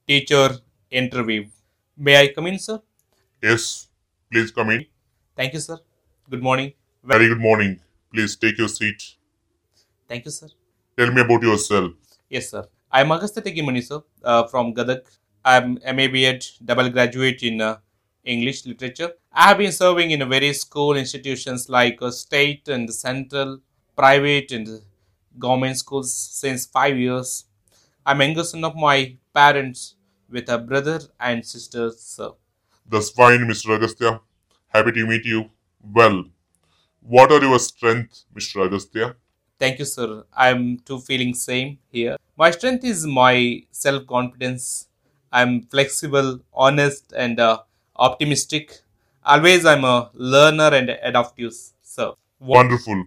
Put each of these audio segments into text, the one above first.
teacher interview. May I come in, sir? Yes, please come in. Thank you, sir. Good morning. Very good morning. Please take your seat. Thank you, sir. Tell me about yourself. Yes, sir. I'm Agastya Tegimani, sir, from Gadag. I'm MA BEd double graduate in English literature. I have been serving in various school institutions like state and central, private and government schools since 5 years. I'm younger son of my parents with a brother and sister, sir. That's fine, Mr. Agastya. Happy to meet you. Well, what are your strengths, Mr. Agastya? Thank you, sir. I'm too feeling same here. My strength is my self confidence. I'm flexible, honest, and optimistic. Always, I'm a learner and adaptive, sir. Wonderful.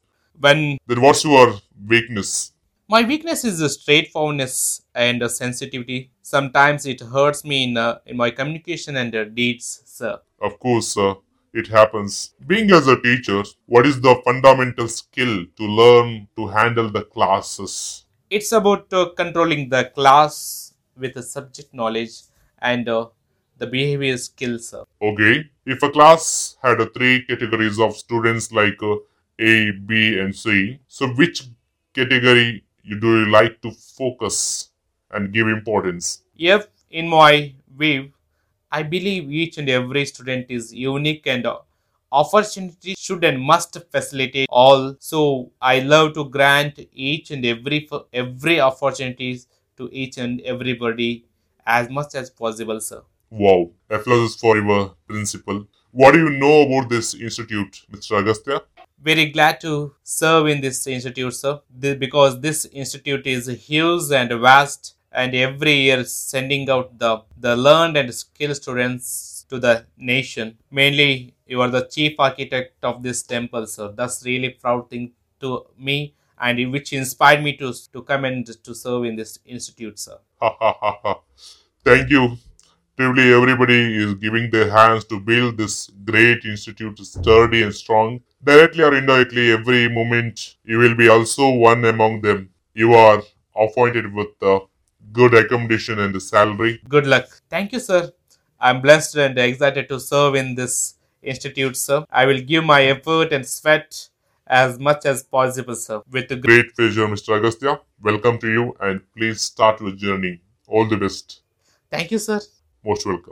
When Then what's your weakness? my weakness is the straightforwardness and sensitivity. Sometimes it hurts me in my communication and deeds, sir. Of course, it happens. Being as a teacher, what is the fundamental skill to learn to handle the classes? It's about controlling the class with the subject knowledge and the behavior skills, sir. Okay, if a class had three categories of students like A, B, and C, so which category do you like to focus and give importance? If in my view, I believe each and every student is unique and opportunity should and must facilitate all. So I love to grant each and every opportunities to each and everybody as much as possible, sir. Wow, applause for your principal. What do you know about this institute, Mr. Agastya? Very glad to serve in this institute, sir, because this institute is huge and vast, and every year sending out the learned and skilled students to the nation. Mainly, you are the chief architect of this temple, sir. That's really proud thing to me, and which inspired me to come and to serve in this institute, sir. Ha ha ha ha. Thank you. Truly, everybody is giving their hands to build this great institute sturdy and strong. Directly or indirectly, every moment you will be also one among them. You are appointed with good accommodation and salary. Good luck. Thank you, sir. I'm blessed and excited to serve in this institute, sir. I will give my effort and sweat as much as possible, sir. With a Great pleasure, Mr. Agastya. Welcome to you and please start your journey. All the best. Thank you, sir. Most welcome.